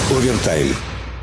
Овертайм.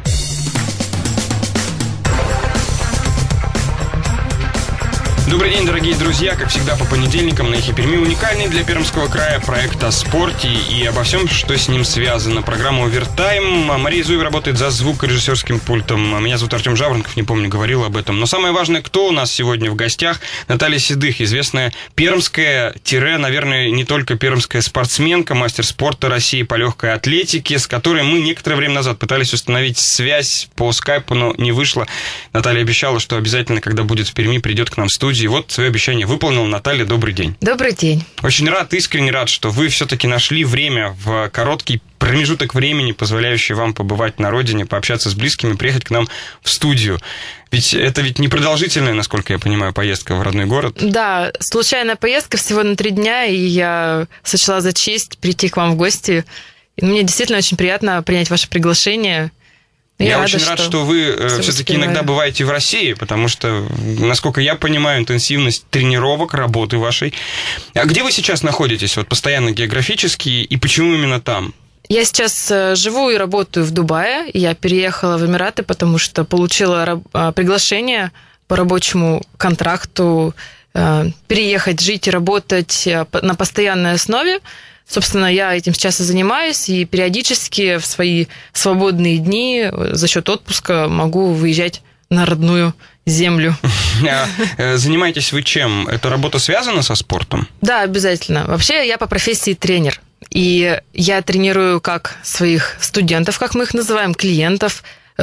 Добрый день, дорогие друзья. Как всегда, по понедельникам на Эхе Перми уникальный для Пермского края проект о спорте и обо всем, что с ним связано. Программа «Овертайм». Мария Зуева работает за звукорежиссерским пультом. Меня зовут Артем Жаворонков, не помню, говорил об этом. Но самое важное, кто у нас сегодня в гостях? Наталья Седых, известная пермская, наверное, не только пермская спортсменка, мастер спорта России по легкой атлетике, с которой мы некоторое время назад пытались установить связь по скайпу, но не вышло. Наталья обещала, что обязательно, когда будет в Перми, придет к нам в студию. И вот свое обещание выполнил. Наталья, добрый день. Добрый день. Очень рад, искренне рад, что вы все-таки нашли время в короткий промежуток времени, позволяющий вам побывать на родине, пообщаться с близкими, приехать к нам в студию. Ведь это не продолжительная, насколько я понимаю, поездка в родной город. Да, случайная поездка всего на 3 дня, и я сочла за честь прийти к вам в гости. И мне действительно очень приятно принять ваше приглашение. Я очень рад, что вы все-таки иногда бываете в России, потому что, насколько я понимаю, интенсивность тренировок, работы вашей. А где вы сейчас находитесь, вот постоянно географически, и почему именно там? Я сейчас живу и работаю в Дубае. Я переехала в Эмираты, потому что получила приглашение по рабочему контракту переехать, жить и работать на постоянной основе. Собственно, я этим сейчас и занимаюсь, и периодически в свои свободные дни за счет отпуска могу выезжать на родную землю. Занимаетесь вы чем? Эта работа связана со спортом? Да, обязательно. Вообще, я по профессии тренер. И я тренирую как своих студентов, как мы их называем, клиентов,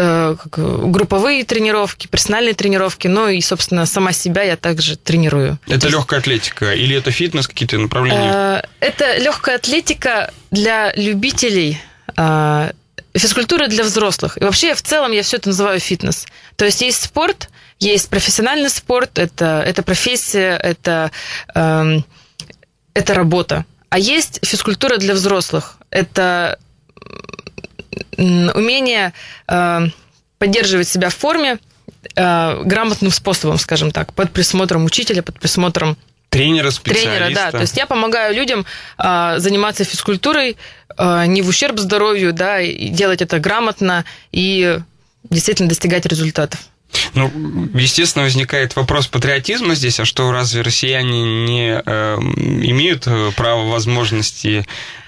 групповые тренировки, персональные тренировки, ну и, собственно, сама себя я также тренирую. Это легкая атлетика или это фитнес, какие-то направления? Это легкая атлетика для любителей, физкультура для взрослых. И вообще, в целом, я все это называю фитнес. То есть есть спорт, есть профессиональный спорт, это профессия, это работа. А есть физкультура для взрослых. Это умение поддерживать себя в форме грамотным способом, скажем так, под присмотром учителя, под присмотром тренера, специалиста. Тренера, да. То есть я помогаю людям заниматься физкультурой не в ущерб здоровью, да, и делать это грамотно и действительно достигать результатов. Ну, естественно, возникает вопрос патриотизма здесь, а что, разве россияне не имеют права, возможности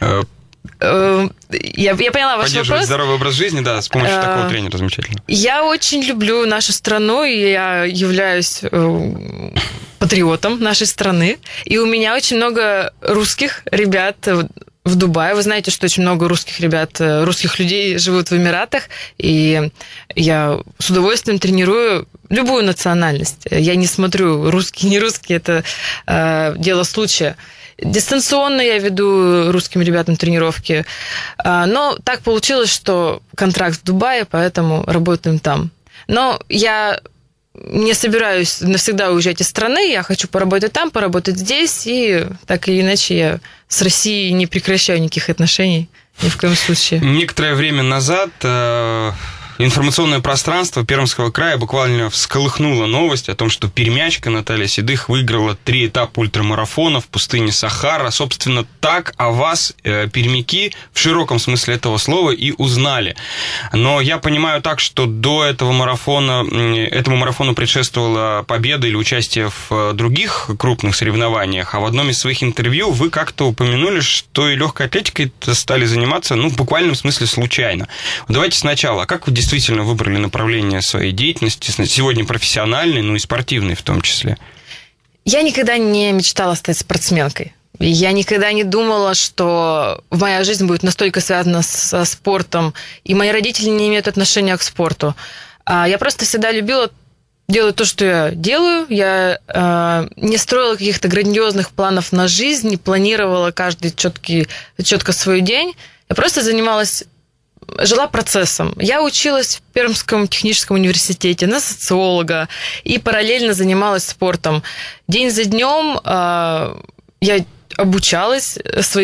я поняла ваш вопрос. Поддерживать здоровый образ жизни, да, с помощью такого тренера замечательно. Я очень люблю нашу страну, и я являюсь патриотом нашей страны. И у меня очень много русских ребят в Дубае. Вы знаете, что очень много русских ребят, русских людей живут в Эмиратах. И я с удовольствием тренирую любую национальность. Я не смотрю, русский, не русский, это дело случая. Дистанционно я веду русским ребятам тренировки. Но так получилось, что контракт в Дубае, поэтому работаем там. Но я не собираюсь навсегда уезжать из страны. Я хочу поработать там, поработать здесь. И так или иначе я с Россией не прекращаю никаких отношений. Ни в коем случае. Некоторое время назад информационное пространство Пермского края буквально всколыхнуло новость о том, что пермячка Наталья Седых выиграла 3 этапа ультрамарафона в пустыне Сахара. Собственно, так о вас пермяки в широком смысле этого слова и узнали. Но я понимаю так, что до этому марафону предшествовала победа или участие в других крупных соревнованиях. А в одном из своих интервью вы как-то упомянули, что и легкой атлетикой стали заниматься, в буквальном смысле случайно. Давайте сначала. Как вы действительно выбрали направление своей деятельности, сегодня профессиональной, и спортивной в том числе? Я никогда не мечтала стать спортсменкой. Я никогда не думала, что моя жизнь будет настолько связана со спортом, и мои родители не имеют отношения к спорту. Я просто всегда любила делать то, что я делаю. Я не строила каких-то грандиозных планов на жизнь, не планировала каждый четко свой день. Я просто жила процессом. Я училась в Пермском техническом университете на социолога и параллельно занималась спортом. День за днем я обучалась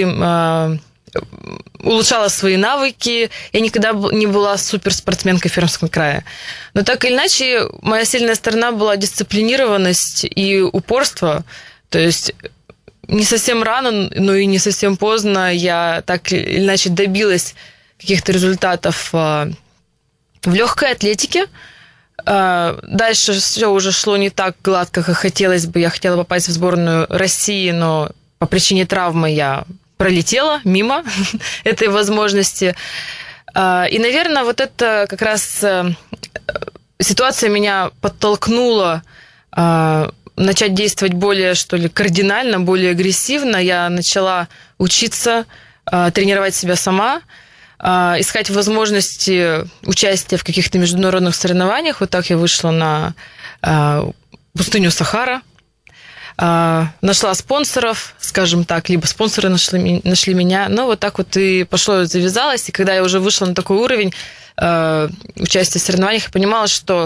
улучшала свои навыки. Я никогда не была суперспортсменкой в Пермском крае. Но так или иначе, моя сильная сторона была дисциплинированность и упорство. То есть не совсем рано, но и не совсем поздно я так или иначе добилась каких-то результатов в легкой атлетике. Дальше все уже шло не так гладко, как хотелось бы. Я хотела попасть в сборную России, но по причине травмы я пролетела мимо этой возможности. И, наверное, вот это как раз ситуация меня подтолкнула начать действовать более, что ли, кардинально, более агрессивно. Я начала учиться, тренировать себя сама, искать возможности участия в каких-то международных соревнованиях. Вот так я вышла на пустыню Сахара, нашла спонсоров, скажем так, либо спонсоры нашли меня. Ну, вот так вот и пошло, завязалось. И когда я уже вышла на такой уровень участия в соревнованиях, я понимала, что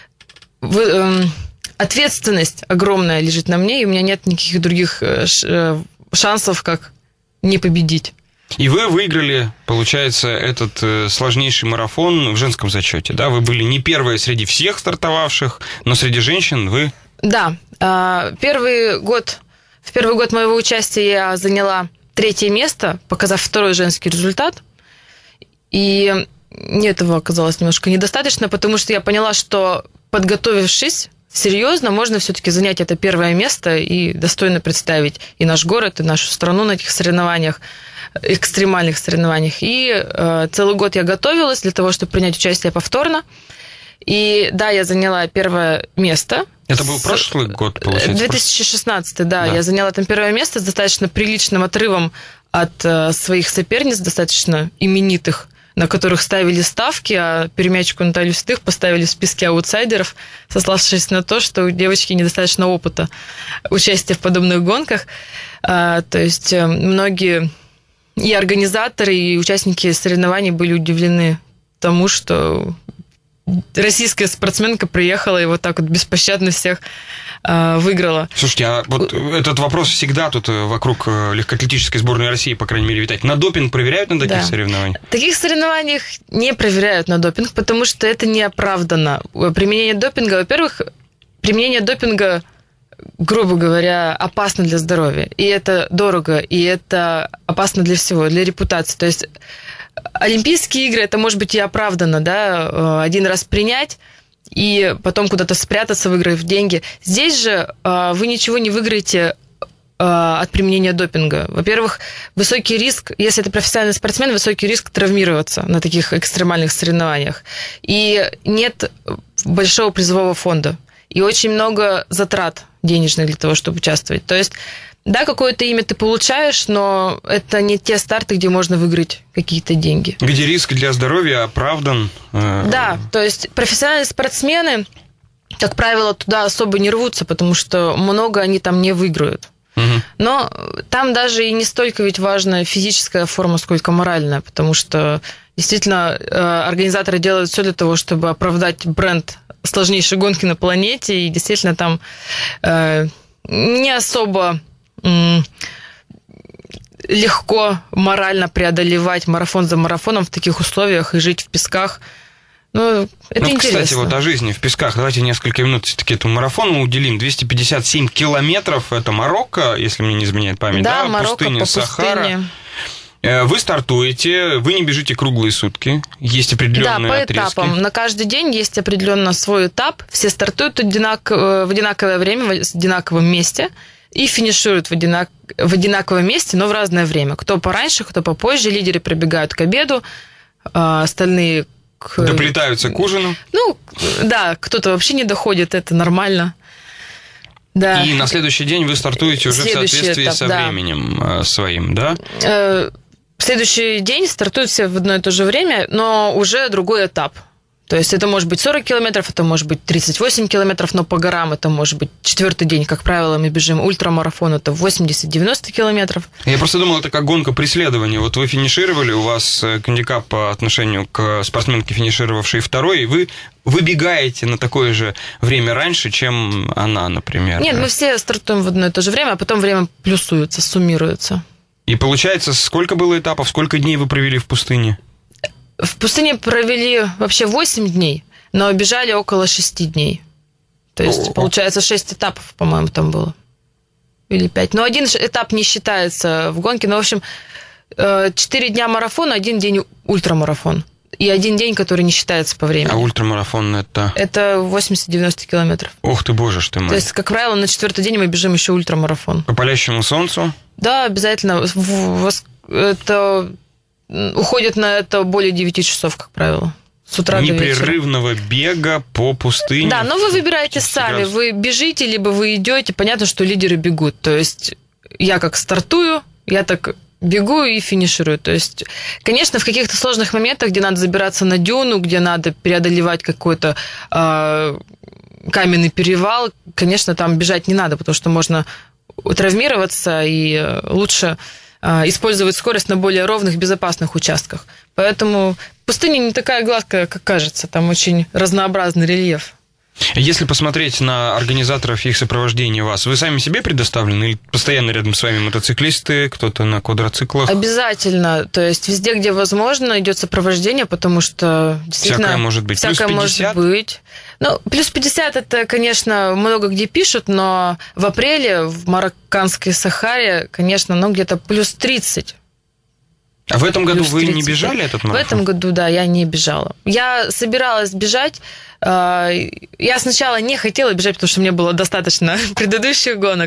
ответственность огромная лежит на мне, и у меня нет никаких других шансов, как не победить. И вы выиграли, получается, этот сложнейший марафон в женском зачете, да? Вы были не первые среди всех стартовавших, но среди женщин вы... Да. В первый год моего участия я заняла 3-е место, показав 2-й женский результат. И этого оказалось немножко недостаточно, потому что я поняла, что, подготовившись серьезно, можно все-таки занять это 1-е место и достойно представить и наш город, и нашу страну на этих соревнованиях, экстремальных соревнованиях. И целый год я готовилась для того, чтобы принять участие повторно. И да, я заняла 1-е место. Это был прошлый год, получается? 2016, да. Я заняла там 1-е место с достаточно приличным отрывом от своих соперниц, достаточно именитых, на которых ставили ставки, а перемячку Наталью Седых поставили в списке аутсайдеров, сославшись на то, что у девочки недостаточно опыта участия в подобных гонках. То есть многие и организаторы, и участники соревнований были удивлены тому, что российская спортсменка приехала и вот так вот беспощадно всех выиграла. Слушайте, а вот этот вопрос всегда тут вокруг легкоатлетической сборной России, по крайней мере, витает. На допинг проверяют на таких соревнованиях? В таких соревнованиях не проверяют на допинг, потому что это не оправдано. Применение допинга, во-первых, грубо говоря, опасно для здоровья. И это дорого, и это опасно для всего, для репутации. То есть Олимпийские игры, это может быть и оправдано, да, один раз принять и потом куда-то спрятаться, выиграв деньги. Здесь же вы ничего не выиграете от применения допинга. Во-первых, высокий риск, если это профессиональный спортсмен, высокий риск травмироваться на таких экстремальных соревнованиях. И нет большого призового фонда. И очень много затрат денежных для того, чтобы участвовать. То есть, да, какое-то имя ты получаешь, но это не те старты, где можно выиграть какие-то деньги. Где риск для здоровья оправдан. Да, то есть профессиональные спортсмены, как правило, туда особо не рвутся, потому что много они там не выиграют. Но там даже и не столько ведь важна физическая форма, сколько моральная, потому что действительно организаторы делают все для того, чтобы оправдать бренд сложнейшей гонки на планете, и действительно там не особо легко морально преодолевать марафон за марафоном в таких условиях и жить в песках. Ну, это интересно. Кстати, вот о жизни в песках. Давайте несколько минут все-таки этому марафону уделим. 257 километров. Это Марокко, если мне не изменяет память. Да, Марокко, пустыня по Сахара. пустыне. Вы стартуете, вы не бежите круглые сутки, есть определенные отрезки. Да, по этапам. На каждый день есть определенно свой этап. Все стартуют в одинаковое время, в одинаковом месте и финишируют в одинаковом месте, но в разное время. Кто пораньше, кто попозже. Лидеры пробегают к обеду, остальные доплетаются к ужину. Ну, да, кто-то вообще не доходит, это нормально. Да. И на следующий день вы стартуете уже в соответствии со временем своим, да? В следующий день стартуют все в одно и то же время, но уже другой этап. То есть это может быть 40 километров, это может быть 38 километров, но по горам это может быть 4-й день. Как правило, мы бежим ультрамарафон, это 80-90 километров. Я просто думал, это как гонка преследования. Вот вы финишировали, у вас гандикап по отношению к спортсменке, финишировавшей 2-й, и вы выбегаете на такое же время раньше, чем она, например. Нет, мы все стартуем в одно и то же время, а потом время плюсуется, суммируется. И получается, сколько было этапов, сколько дней вы провели в пустыне? В пустыне провели вообще 8 дней, но бежали около 6 дней. То есть, получается, 6 этапов, по-моему, там было. Или 5. Но один этап не считается в гонке. Но, в общем, 4 дня марафон, 1 день ультрамарафон. И 1 день, который не считается по времени. А ультрамарафон это? Это 80-90 километров. Ох ты, боже ж ты мой. То есть, как правило, на 4-й день мы бежим еще ультрамарафон. По палящему солнцу? Да, обязательно. Это уходит на это более 9 часов, как правило. С утра до вечера. Непрерывного бега по пустыне. Да, но вы выбираете сами. Вы бежите, либо вы идете. Понятно, что лидеры бегут. То есть, я как стартую, я так бегу и финиширую. То есть, конечно, в каких-то сложных моментах, где надо забираться на дюну, где надо преодолевать какой-то каменный перевал, конечно, там бежать не надо, потому что можно травмироваться, и лучше использовать скорость на более ровных, безопасных участках. Поэтому пустыня не такая гладкая, как кажется. Там очень разнообразный рельеф. Если посмотреть на организаторов и их сопровождения вас, вы сами себе предоставлены или постоянно рядом с вами мотоциклисты, кто-то на квадроциклах? Обязательно. То есть везде, где возможно, идет сопровождение, потому что действительно... Всякое может быть. Всякое может быть. Ну, плюс 50 это, конечно, много где пишут, но в апреле в Марокканской Сахаре, конечно, где-то плюс 30. А в этом году вы не бежали этот марафон? В этом году, да, я не бежала. Я собиралась бежать. Я сначала не хотела бежать, потому что мне было достаточно предыдущих гонок.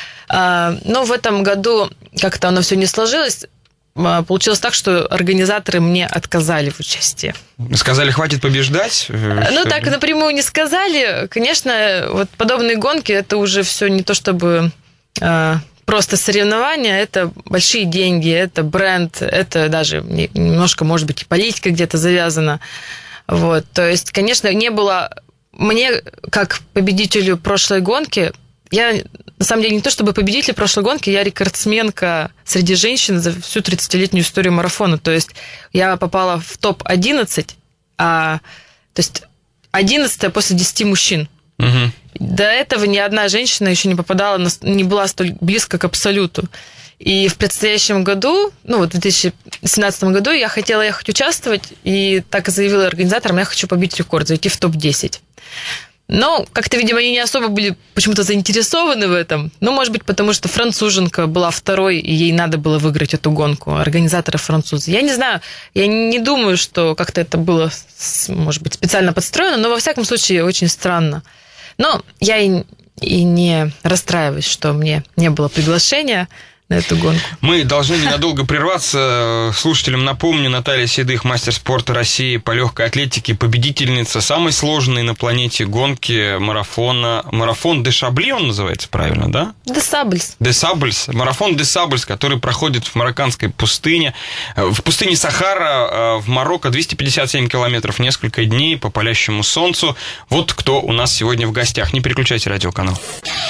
Но в этом году как-то оно все не сложилось. Получилось так, что организаторы мне отказали в участии. Сказали, хватит побеждать? Ну, так напрямую не сказали. Конечно, вот подобные гонки, это уже все не то чтобы просто соревнования, это большие деньги, это бренд, это даже немножко, может быть, и политика где-то завязана. Вот, то есть, конечно, не было... Мне, как победителю прошлой гонки, я, на самом деле, не то чтобы победитель прошлой гонки, я рекордсменка среди женщин за всю 30-летнюю историю марафона. То есть, я попала в топ-11, то есть, 11 после 10 мужчин. Угу. До этого ни одна женщина еще не попадала, не была столь близко к абсолюту. И в предстоящем году, в 2017 году, я хотела ехать участвовать, и так и заявила организаторам, я хочу побить рекорд, зайти в топ-10. Но как-то, видимо, они не особо были почему-то заинтересованы в этом. Может быть, потому что француженка была второй, и ей надо было выиграть эту гонку, организаторы французы. Я не знаю, я не думаю, что как-то это было, может быть, специально подстроено, но, во всяком случае, очень странно. Но я и не расстраиваюсь, что мне не было приглашения на эту гонку. Мы должны ненадолго прерваться. Слушателям напомню, Наталья Седых, мастер спорта России по легкой атлетике, победительница самой сложной на планете гонки марафона. Марафон де Шабли он называется, правильно, да? Де Сабльс. Де Сабльс. Марафон де Сабльс, который проходит в марокканской пустыне. В пустыне Сахара в Марокко 257 километров, несколько дней по палящему солнцу. Вот кто у нас сегодня в гостях. Не переключайте радиоканал.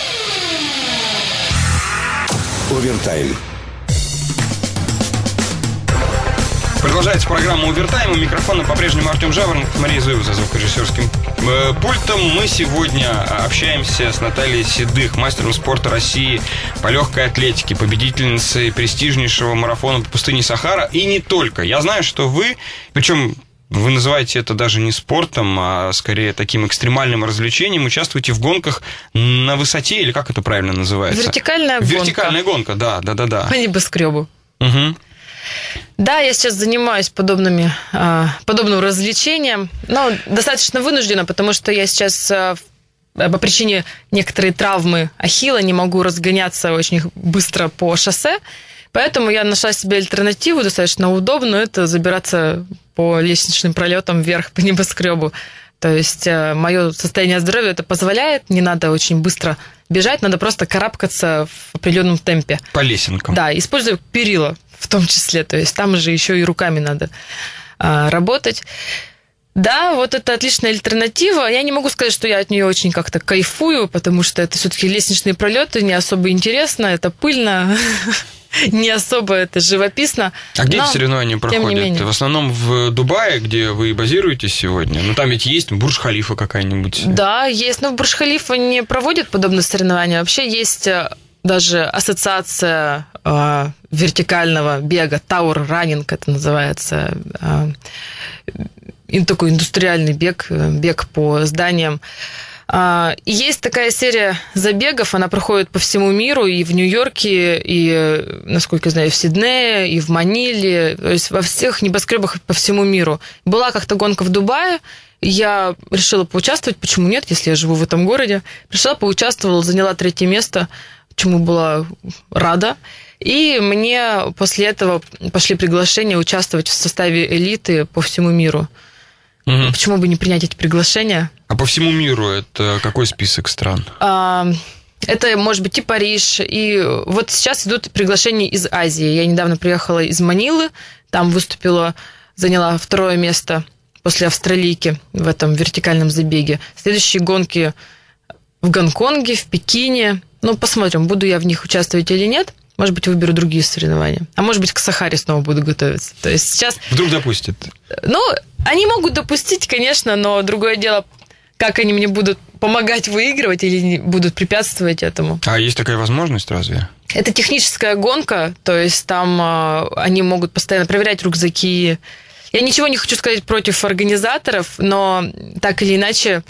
Овертайм. Продолжается программа «Овертайм». У микрофона по-прежнему Артем Жаворонков, Мария Зуева за звукорежиссерским пультом. Мы сегодня общаемся с Натальей Седых, мастером спорта России по легкой атлетике, победительницей престижнейшего марафона по пустыне Сахара. И не только. Я знаю, что вы, причем вы называете это даже не спортом, а скорее таким экстремальным развлечением, участвуете в гонках на высоте, или как это правильно называется? Вертикальная гонка. Вертикальная гонка, да. По небоскребу. Угу. Да, я сейчас занимаюсь подобным развлечением, но достаточно вынуждена, потому что я сейчас по причине некоторой травмы ахилла не могу разгоняться очень быстро по шоссе, поэтому я нашла себе альтернативу, достаточно удобную, это забираться по лестничным пролетам вверх по небоскребу. То есть мое состояние здоровья это позволяет, не надо очень быстро бежать, надо просто карабкаться в определенном темпе. По лесенкам. Да, используя перила в том числе, то есть там же еще и руками надо работать. Да, вот это отличная альтернатива. Я не могу сказать, что я от нее очень как-то кайфую, потому что это все-таки лестничные пролеты, не особо интересно, это пыльно, не особо это живописно. А где эти соревнования проходят? В основном в Дубае, где вы базируетесь сегодня? Ну, там ведь есть Бурдж-Халифа какая-нибудь. Да, есть, но Бурдж-Халифа не проводит подобные соревнования. Вообще есть даже ассоциация вертикального бега, Tower Running это называется, такой индустриальный бег по зданиям. И есть такая серия забегов, она проходит по всему миру, и в Нью-Йорке, и, насколько я знаю, в Сиднее, и в Маниле, то есть во всех небоскребах по всему миру. Была как-то гонка в Дубае, я решила поучаствовать, почему нет, если я живу в этом городе. Пришла, поучаствовала, заняла 3-е место, чему была рада. И мне после этого пошли приглашения участвовать в составе элиты по всему миру. Угу. Почему бы не принять эти приглашения? А по всему миру это какой список стран? Это может быть и Париж. И вот сейчас идут приглашения из Азии. Я недавно приехала из Манилы, там выступила, заняла 2-е место после австралийки в этом вертикальном забеге. Следующие гонки в Гонконге, в Пекине. Ну, посмотрим, буду я в них участвовать или нет. Может быть, выберу другие соревнования. А может быть, к Сахаре снова буду готовиться. То есть сейчас... Вдруг допустят? Ну, они могут допустить, конечно, но другое дело, как они мне будут помогать выигрывать или будут препятствовать этому. А есть такая возможность разве? Это техническая гонка, то есть там они могут постоянно проверять рюкзаки. Я ничего не хочу сказать против организаторов, но так или иначе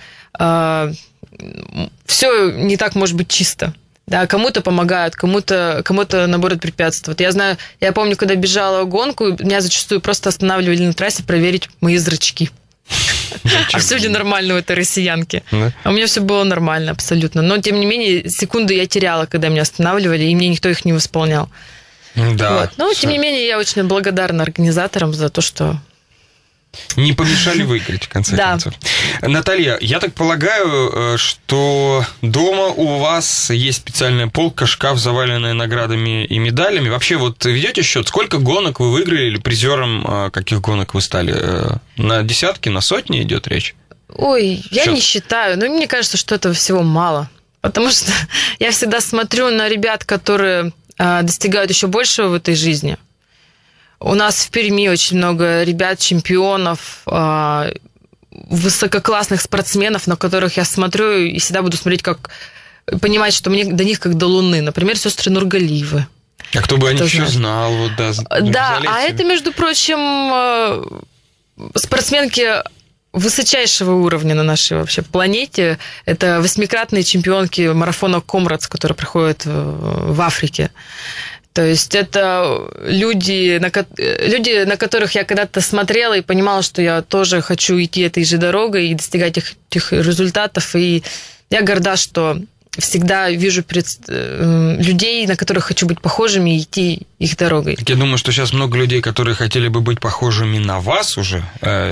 все не так может быть чисто. Да, кому-то помогают, кому-то, наоборот, препятствуют. Я помню, когда бежала гонку, меня зачастую просто останавливали на трассе проверить мои зрачки. А все ли нормально у этой россиянки? А у меня все было нормально, абсолютно. Но, тем не менее, секунды я теряла, когда меня останавливали, и мне никто их не восполнял. Да. Вот. Но, тем не менее, я очень благодарна организаторам за то, что... Не помешали выиграть, в конце концов. Наталья, я так полагаю, что дома у вас есть специальная полка, шкаф, заваленный наградами и медалями. Вообще, вот ведете счет, сколько гонок вы выиграли, или призером каких гонок вы стали? На десятки, на сотни идет речь? Ой, я не считаю, но мне кажется, что этого всего мало. Потому что я всегда смотрю на ребят, которые достигают еще большего в этой жизни. У нас в Перми очень много ребят, чемпионов, высококлассных спортсменов, на которых я смотрю и всегда буду смотреть, понимать, что мне до них как до Луны. Например, сестры Нургалиевы. А кто бы о них еще знал? Вот, да, а это, между прочим, спортсменки высочайшего уровня на нашей вообще планете. Это 8-кратные чемпионки марафона Комрадс, которые проходят в Африке. То есть это люди, на которых я когда-то смотрела и понимала, что я тоже хочу идти этой же дорогой и достигать этих результатов. И я горда, что всегда вижу людей, на которых хочу быть похожими, и идти их дорогой. Я думаю, что сейчас много людей, которые хотели бы быть похожими на вас уже.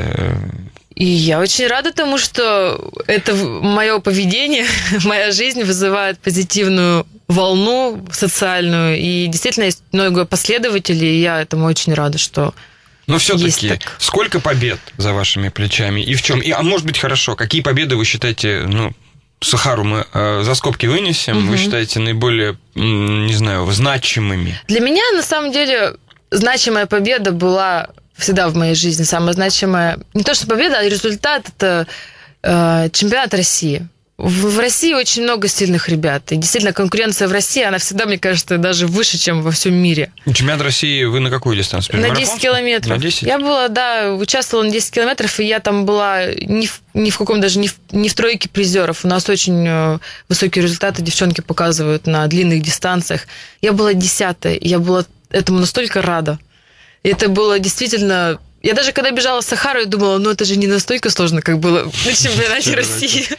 И я очень рада тому, что это мое поведение, моя жизнь вызывает позитивную волну социальную. И действительно есть много последователей, и я этому очень рада, что... Но все-таки сколько побед за вашими плечами? И в чем? А может быть, хорошо, какие победы вы считаете... Сахару мы за скобки вынесем, вы считаете наиболее, не знаю, значимыми? Для меня, на самом деле, значимая победа была всегда в моей жизни. Самая значимая, не то что победа, а результат – это чемпионат России. В России очень много сильных ребят. И действительно, конкуренция в России, она всегда, мне кажется, даже выше, чем во всем мире. Чемпионат России вы на какую дистанцию? На 10 километров. На 10? Я была, участвовала на 10 километров, и я там была ни в каком, даже не в тройке призеров. У нас очень высокие результаты девчонки показывают на длинных дистанциях. Я была 10-й, я была этому настолько рада. И это было действительно... Я даже когда бежала в Сахару, я думала, это же не настолько сложно, как было на чемпионате России.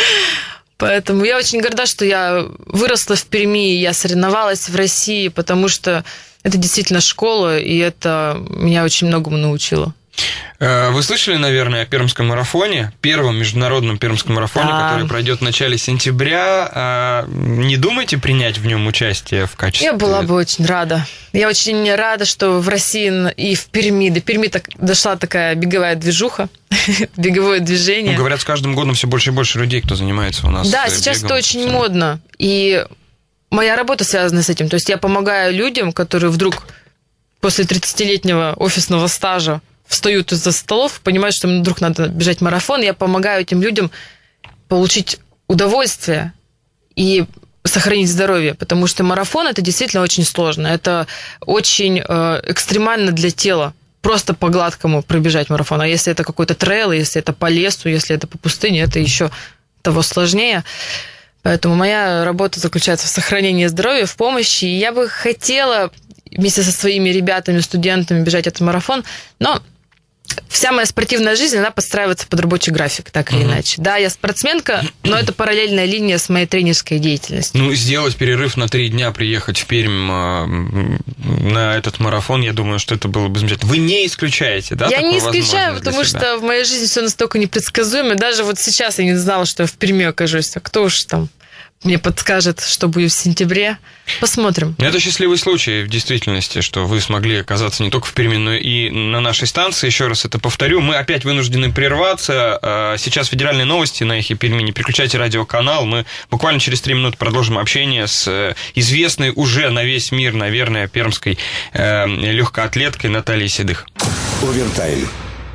Поэтому я очень горда, что я выросла в Перми, я соревновалась в России, потому что это действительно школа, и это меня очень многому научило. Вы слышали, наверное, о Пермском марафоне, первом международном Пермском марафоне, который пройдет в начале сентября. Не думаете принять в нем участие в качестве? Я была бы очень рада. Я очень рада, что в России и в Перми, до Перми дошла такая беговая движуха, беговое движение. Говорят, с каждым годом все больше и больше людей, кто занимается у нас. Да, сейчас это очень модно. И моя работа связана с этим. То есть я помогаю людям, которые вдруг после 30-летнего офисного стажа встают из-за столов, понимают, что им вдруг надо бежать марафон. Я помогаю этим людям получить удовольствие и сохранить здоровье, потому что марафон – это действительно очень сложно. Это очень экстремально для тела. Просто по гладкому пробежать марафон. А если это какой-то трейл, если это по лесу, если это по пустыне, это еще того сложнее. Поэтому моя работа заключается в сохранении здоровья, в помощи. И я бы хотела вместе со своими ребятами, студентами бежать этот марафон, но вся моя спортивная жизнь, она подстраивается под рабочий график, так или иначе. Да, я спортсменка, но это параллельная линия с моей тренерской деятельностью. Ну, сделать перерыв на 3 дня, приехать в Пермь на этот марафон, я думаю, что это было бы замечательно. Вы не исключаете, да? Я не исключаю, потому что в моей жизни все настолько непредсказуемо. Даже вот сейчас я не знала, что я в Перми окажусь. А кто уж там мне подскажет, что будет в сентябре. Посмотрим. Это счастливый случай в действительности, что вы смогли оказаться не только в Перми, но и на нашей станции. Еще раз это повторю. Мы опять вынуждены прерваться. Сейчас федеральные новости на Эхе Перми. Не переключайте радиоканал. Мы буквально через 3 минуты продолжим общение с известной уже на весь мир, наверное, пермской легкоатлеткой Натальей Седых. Овертайм.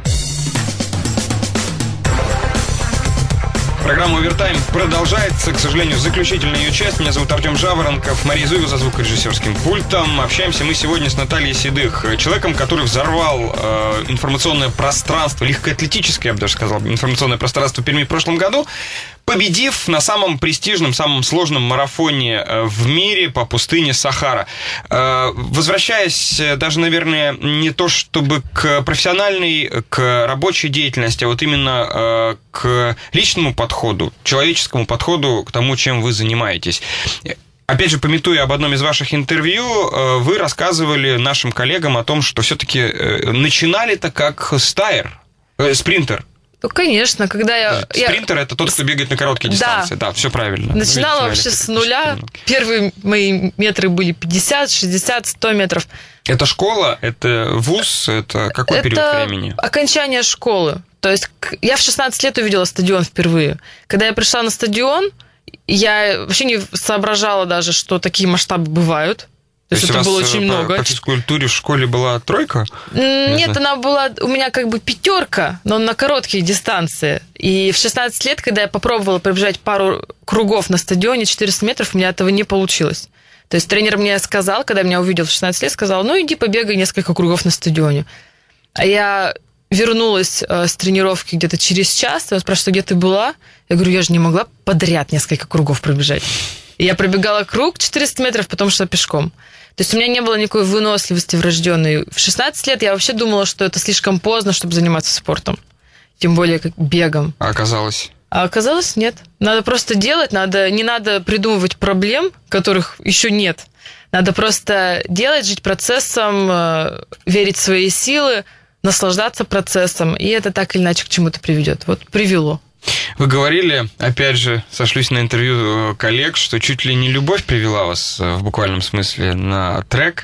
Программа «Овертайм» продолжается. К сожалению, заключительная ее часть. Меня зовут Артем Жаворонков. Мария Зуева за звукорежиссерским пультом. Общаемся мы сегодня с Натальей Седых, человеком, который взорвал информационное пространство, легкоатлетическое, я бы даже сказал, информационное пространство Перми в прошлом году, победив на самом престижном, самом сложном марафоне в мире по пустыне Сахара. Возвращаясь даже, наверное, не то чтобы к профессиональной, к рабочей деятельности, а вот именно к личному подходу, человеческому подходу к тому, чем вы занимаетесь. Опять же, памятуя об одном из ваших интервью, вы рассказывали нашим коллегам о том, что все-таки начинали-то как спринтер. Ну, конечно, когда я... Спринтер – это тот, кто бегает на короткие дистанции. Да, все правильно. Начинала вообще с нуля. Первые мои метры были 50, 60, 100 метров. Это школа, это вуз, это какой период времени? Это окончание школы. То есть я в 16 лет увидела стадион впервые. Когда я пришла на стадион, я вообще не соображала даже, что такие масштабы бывают. То есть это было очень много. По физкультуре в школе была 3? Нет, она была у меня как бы 5, но на короткие дистанции. И в 16 лет, когда я попробовала пробежать пару кругов на стадионе, 400 метров, у меня этого не получилось. То есть тренер мне сказал, когда меня увидел в 16 лет, сказал, ну иди побегай несколько кругов на стадионе. А я вернулась с тренировки где-то через час, и он спрашивает, где ты была? Я говорю, я же не могла подряд несколько кругов пробежать. И я пробегала круг 400 метров, потом шла пешком. То есть у меня не было никакой выносливости врожденной. В 16 лет я вообще думала, что это слишком поздно, чтобы заниматься спортом. Тем более как бегом. А оказалось? А оказалось, нет. Надо просто делать, не надо придумывать проблем, которых еще нет. Надо просто делать, жить процессом, верить в свои силы, наслаждаться процессом. И это так или иначе к чему-то приведет. Вот привело. Вы говорили, опять же, сошлюсь на интервью коллег, что чуть ли не любовь привела вас в буквальном смысле на трек.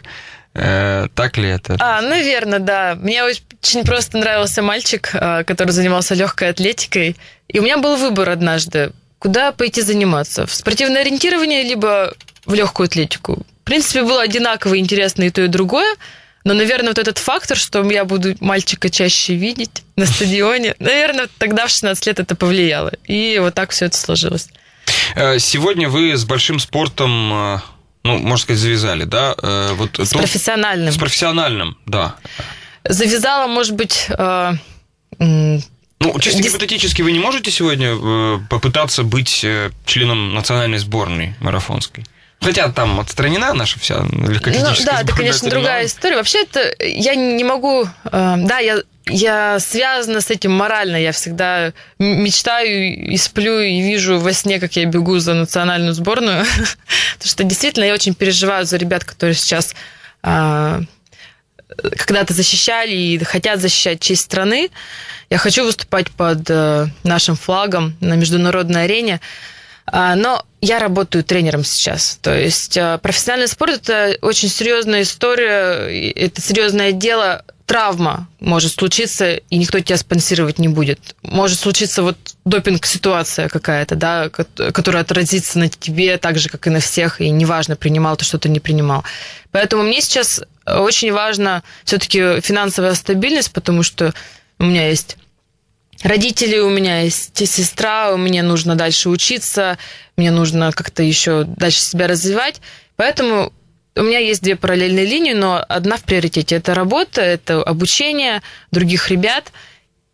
Так ли это? Наверное, да. Мне очень просто нравился мальчик, который занимался легкой атлетикой. И у меня был выбор однажды, куда пойти заниматься. В спортивное ориентирование, либо в легкую атлетику. В принципе, было одинаково интересно и то, и другое. Но, наверное, вот этот фактор, что я буду мальчика чаще видеть на стадионе, наверное, тогда в 16 лет это повлияло. И вот так все это сложилось. Сегодня вы с большим спортом, можно сказать, завязали, да? С профессиональным. С профессиональным, да. Завязала, может быть... чисто гипотетически вы не можете сегодня попытаться быть членом национальной сборной марафонской? Хотя там отстранена наша вся легкоатлетическая сборная. Да, это, конечно, другая история. Вообще, это я не могу... Да, я связана с этим морально. Я всегда мечтаю и сплю, и вижу во сне, как я бегу за национальную сборную. Потому что действительно я очень переживаю за ребят, которые сейчас когда-то защищали и хотят защищать честь страны. Я хочу выступать под нашим флагом на международной арене. Но я работаю тренером сейчас. То есть профессиональный спорт – это очень серьезная история, это серьезное дело. Травма может случиться, и никто тебя спонсировать не будет. Может случиться вот допинг-ситуация какая-то, да, которая отразится на тебе так же, как и на всех, и неважно, принимал ты что-то, не принимал. Поэтому мне сейчас очень важна все-таки финансовая стабильность, потому что у меня есть... родители, у меня есть сестра, мне нужно дальше учиться, мне нужно как-то еще дальше себя развивать. Поэтому у меня есть 2 параллельные линии, но одна в приоритете. Это работа, это обучение других ребят.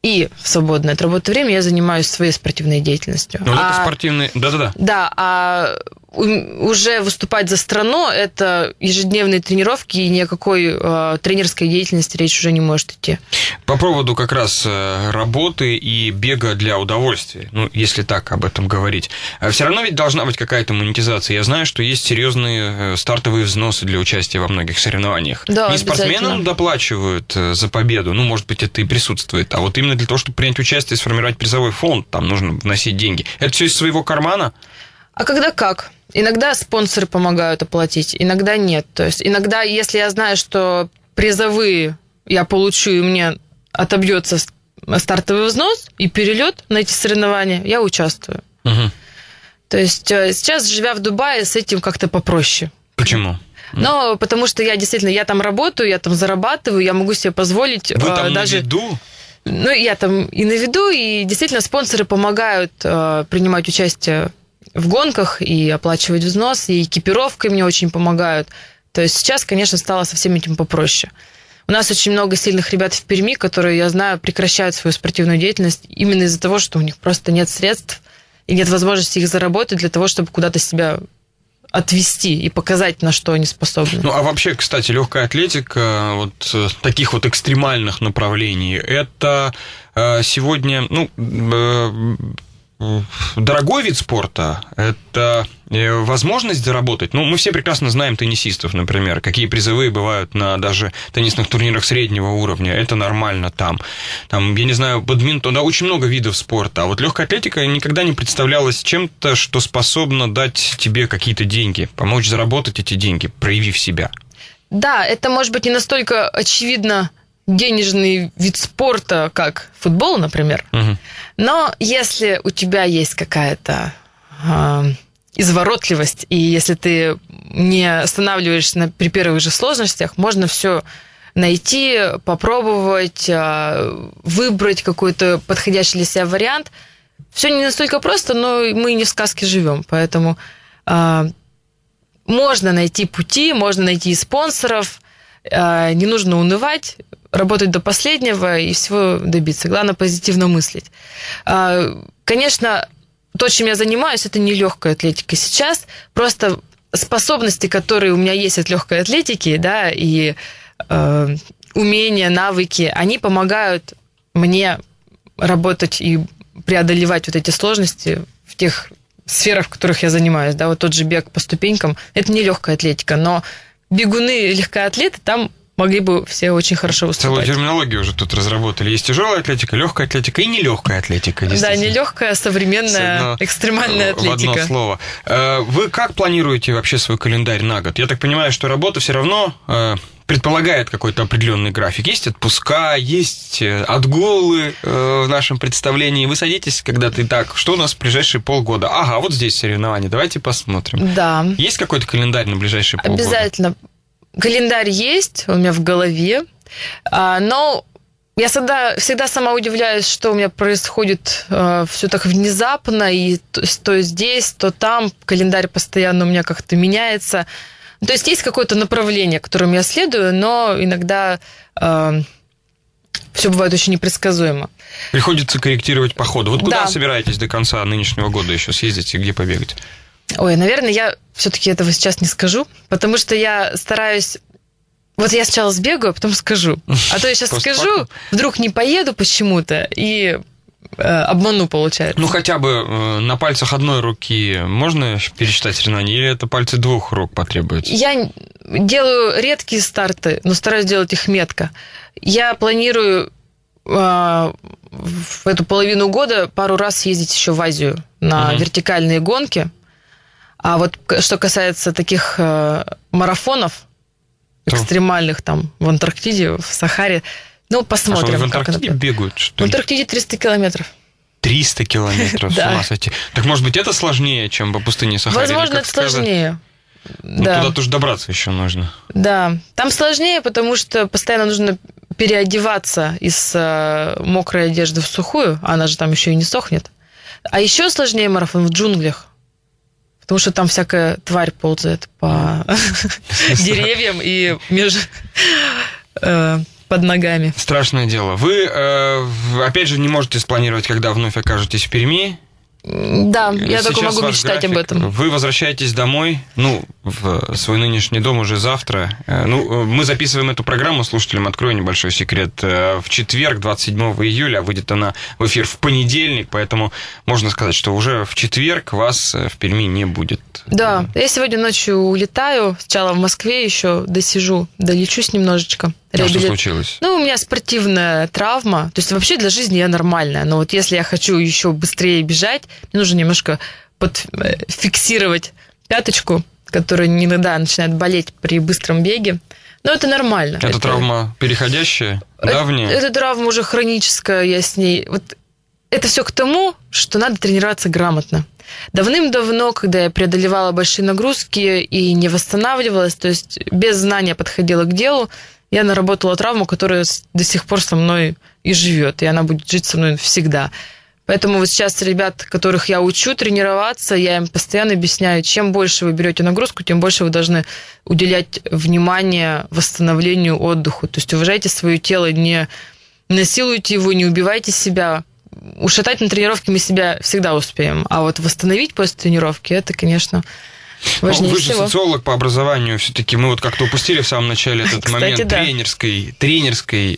И в свободное от работы время я занимаюсь своей спортивной деятельностью. Ну, это спортивный... Да-да-да. Да, а уже выступать за страну – это ежедневные тренировки, и ни о какой тренерской деятельности речь уже не может идти. По поводу как раз работы и бега для удовольствия, ну, если так об этом говорить, все равно ведь должна быть какая-то монетизация. Я знаю, что есть серьезные стартовые взносы для участия во многих соревнованиях. Да, не спортсменам доплачивают за победу, ну, может быть, это и присутствует, а вот именно для того, чтобы принять участие и сформировать призовой фонд, там нужно вносить деньги. Это все из своего кармана? А когда как? Иногда спонсоры помогают оплатить, иногда нет. То есть иногда, если я знаю, что призовые я получу, и мне отобьется стартовый взнос и перелет на эти соревнования, я участвую. Угу. То есть сейчас, живя в Дубае, с этим как-то попроще. Почему? Но потому что я там работаю, я там зарабатываю, я могу себе позволить... Вы там даже... на виду? Ну, я там и на виду, и действительно спонсоры помогают принимать участие в гонках и оплачивать взнос, и экипировкой мне очень помогают. То есть сейчас, конечно, стало со всем этим попроще. У нас очень много сильных ребят в Перми, которые, я знаю, прекращают свою спортивную деятельность именно из-за того, что у них просто нет средств и нет возможности их заработать для того, чтобы куда-то себя отвести и показать, на что они способны. Ну, а вообще, кстати, легкая атлетика вот таких вот экстремальных направлений, это сегодня, дорогой вид спорта, это возможность заработать. Ну, мы все прекрасно знаем теннисистов, например, какие призовые бывают на даже теннисных турнирах среднего уровня. Это нормально там. Там, я не знаю, бадминтон, да, очень много видов спорта. А вот легкая атлетика никогда не представлялась чем-то, что способно дать тебе какие-то деньги, помочь заработать эти деньги, проявив себя. Да, это может быть не настолько очевидно денежный вид спорта, как футбол, например. Угу. Но если у тебя есть какая-то изворотливость, и если ты не останавливаешься при первых же сложностях, можно все найти, попробовать, выбрать какой-то подходящий для себя вариант. Все не настолько просто, но мы не в сказке живем, поэтому можно найти пути, можно найти спонсоров, не нужно унывать, работать до последнего и всего добиться. Главное, позитивно мыслить. Конечно, то, чем я занимаюсь, это не легкая атлетика сейчас. Просто способности, которые у меня есть от легкой атлетики, да, и умения, навыки, они помогают мне работать и преодолевать вот эти сложности в тех сферах, в которых я занимаюсь. Да, вот тот же бег по ступенькам, это не легкая атлетика, но бегуны и легкоатлеты там могли бы все очень хорошо выступать. Целую терминологию уже тут разработали. Есть тяжелая атлетика, легкая атлетика и нелегкая атлетика. Да, нелегкая, современная, экстремальная атлетика. В одно слово. Вы как планируете вообще свой календарь на год? Я так понимаю, что работа все равно предполагает какой-то определенный график. Есть отпуска, есть отгулы в нашем представлении. Вы садитесь когда-то и так, что у нас в ближайшие полгода? Ага, вот здесь соревнования, давайте посмотрим. Да. Есть какой-то календарь на ближайшие полгода? Обязательно. Календарь есть у меня в голове, но я всегда сама удивляюсь, что у меня происходит все так внезапно, и то здесь, то там, календарь постоянно у меня как-то меняется. То есть есть какое-то направление, которым я следую, но иногда все бывает очень непредсказуемо. Приходится корректировать по ходу. Вот куда Да. собираетесь до конца нынешнего года еще съездить и где побегать? Ой, наверное, я все-таки этого сейчас не скажу, потому что я стараюсь... Вот я сначала сбегаю, а потом скажу. А то я сейчас скажу, вдруг не поеду почему-то и обману, получается. Ну, хотя бы на пальцах одной руки можно пересчитать соревнования, или это пальцы двух рук потребуется? Я делаю редкие старты, но стараюсь делать их метко. Я планирую в эту половину года пару раз съездить еще в Азию на вертикальные гонки. А вот что касается таких марафонов экстремальных там в Антарктиде, в Сахаре, ну, посмотрим. В Антарктиде бегают, что ли? В Антарктиде 300 километров. 300 километров, с ума сойти. Так, может быть, это сложнее, чем по пустыне Сахаре? Возможно, это сложнее. Ну, да. Туда тоже добраться еще нужно. Да, там сложнее, потому что постоянно нужно переодеваться из мокрой одежды в сухую, она же там еще и не сохнет. А еще сложнее марафон в джунглях. Потому что там всякая тварь ползает по деревьям и под ногами. Страшное дело. Вы, опять же, не можете спланировать, когда вновь окажетесь в Перми. Да, я только могу мечтать об этом. Вы возвращаетесь домой, в свой нынешний дом уже завтра. Мы записываем эту программу, слушателям открою небольшой секрет, в четверг, 27 июля, выйдет она в эфир в понедельник, поэтому можно сказать, что уже в четверг вас в Перми не будет. Да, я сегодня ночью улетаю, сначала в Москве еще досижу, долечусь немножечко. А что случилось? У меня спортивная травма. То есть вообще для жизни я нормальная. Но вот если я хочу еще быстрее бежать, мне нужно немножко фиксировать пяточку, которая иногда начинает болеть при быстром беге. Но это нормально. Это травма переходящая, давняя? Это травма уже хроническая, я с ней... Это все к тому, что надо тренироваться грамотно. Давным-давно, когда я преодолевала большие нагрузки и не восстанавливалась, то есть без знания подходила к делу, я наработала травму, которая до сих пор со мной и живет, и она будет жить со мной всегда. Поэтому вот сейчас ребят, которых я учу тренироваться, я им постоянно объясняю, чем больше вы берете нагрузку, тем больше вы должны уделять внимание восстановлению, отдыху. То есть уважайте свое тело, не насилуйте его, не убивайте себя. Ушатать на тренировке мы себя всегда успеем, а вот восстановить после тренировки, это, конечно, важнее всего. Вы же социолог по образованию, все-таки мы как-то упустили в самом начале этот момент тренерской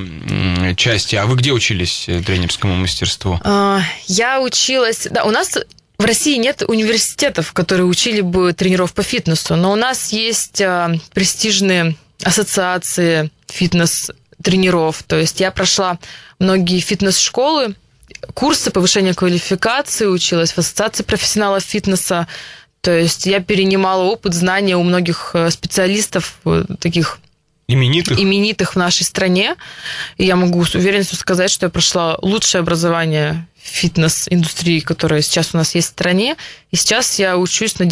части. А вы где учились тренерскому мастерству? Я училась... Да, у нас в России нет университетов, которые учили бы тренеров по фитнесу, но у нас есть престижные ассоциации фитнес-тренеров. То есть я прошла многие фитнес-школы, курсы повышения квалификации, училась в ассоциации профессионалов фитнеса. То есть я перенимала опыт, знания у многих специалистов, таких именитых в нашей стране. И я могу с уверенностью сказать, что я прошла лучшее образование в фитнес-индустрии, которое сейчас у нас есть в стране. И сейчас я учусь на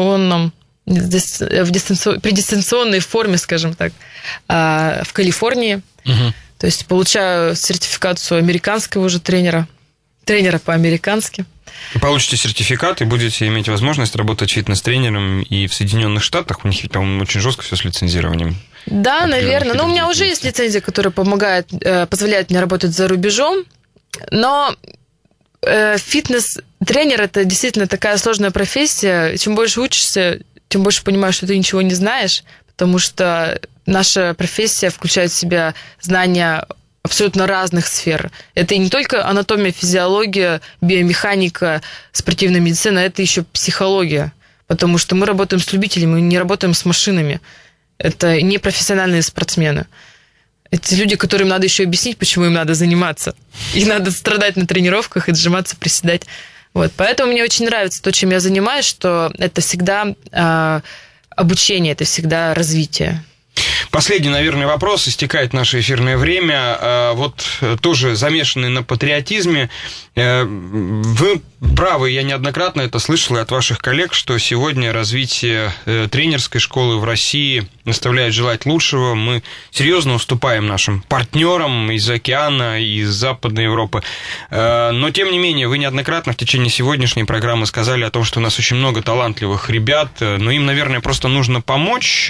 при дистанционной форме, скажем так, в Калифорнии. Угу. То есть получаю сертификацию американского уже тренера по-американски. Вы получите сертификат и будете иметь возможность работать фитнес-тренером и в Соединенных Штатах. У них, по-моему, очень жестко все с лицензионием. Да, наверное. Но у меня уже есть лицензия, которая позволяет мне работать за рубежом. Но фитнес-тренер – это действительно такая сложная профессия. Чем больше учишься, тем больше понимаешь, что ты ничего не знаешь, потому что наша профессия включает в себя знания абсолютно разных сфер. Это и не только анатомия, физиология, биомеханика, спортивная медицина, это еще психология, потому что мы работаем с любителями, мы не работаем с машинами. Это не профессиональные спортсмены. Это люди, которым надо еще объяснить, почему им надо заниматься. И надо страдать на тренировках, и отжиматься, приседать. Поэтому мне очень нравится то, чем я занимаюсь, что это всегда обучение, это всегда развитие. Последний, наверное, вопрос. Истекает наше эфирное время. Тоже замешанный на патриотизме. Вы правы, я неоднократно это слышал и от ваших коллег, что сегодня развитие тренерской школы в России оставляет желать лучшего. Мы серьезно уступаем нашим партнерам из океана, из Западной Европы. Но, тем не менее, вы неоднократно в течение сегодняшней программы сказали о том, что у нас очень много талантливых ребят, но им, наверное, просто нужно помочь.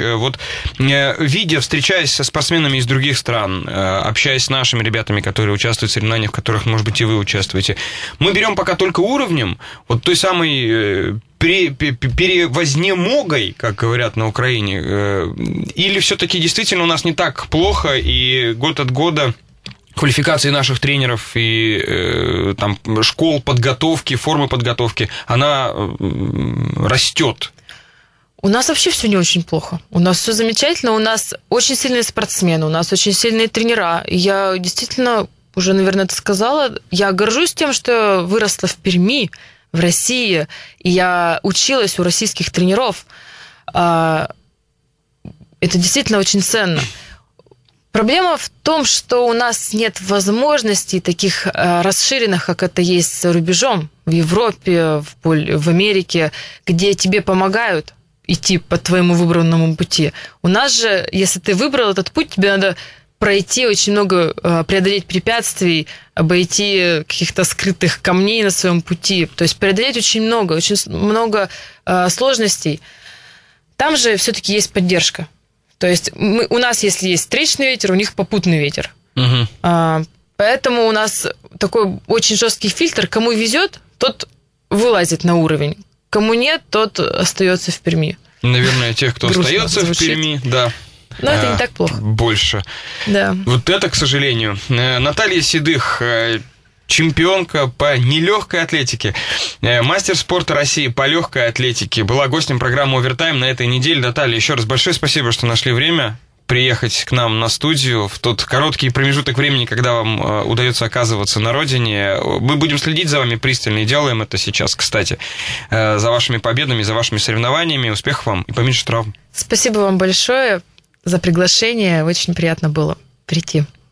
Встречаясь со спортсменами из других стран, общаясь с нашими ребятами, которые участвуют в соревнованиях, в которых, может быть, и вы участвуете, мы берем пока только уровнем той самой перевознемогой, как говорят на Украине, или все-таки действительно у нас не так плохо, и год от года квалификации наших тренеров и школ подготовки, формы подготовки, она растет? У нас вообще все не очень плохо. У нас все замечательно. У нас очень сильные спортсмены, у нас очень сильные тренера. Я действительно, уже, наверное, это сказала, я горжусь тем, что выросла в Перми, в России, и я училась у российских тренеров. Это действительно очень ценно. Проблема в том, что у нас нет возможностей таких расширенных, как это есть за рубежом, в Европе, в Америке, где тебе помогают идти по твоему выбранному пути. У нас же, если ты выбрал этот путь, тебе надо пройти очень много, преодолеть препятствий, обойти каких-то скрытых камней на своем пути. То есть преодолеть очень много сложностей. Там же все-таки есть поддержка. То есть у нас, если есть встречный ветер, у них попутный ветер. Поэтому у нас такой очень жесткий фильтр. Кому везет, тот вылазит на уровень. Кому нет, тот остается в Перми. Наверное, тех, кто остается в Перми, да. Но это не так плохо. Больше. Да. Вот это, к сожалению. Наталья Седых, чемпионка по нелегкой атлетике, мастер спорта России по легкой атлетике, была гостем программы «Овертайм» на этой неделе. Наталья, еще раз большое спасибо, что нашли время приехать к нам на студию в тот короткий промежуток времени, когда вам удается оказываться на родине. Мы будем следить за вами пристально и делаем это сейчас, кстати, за вашими победами, за вашими соревнованиями. Успехов вам и поменьше травм. Спасибо вам большое за приглашение. Очень приятно было прийти.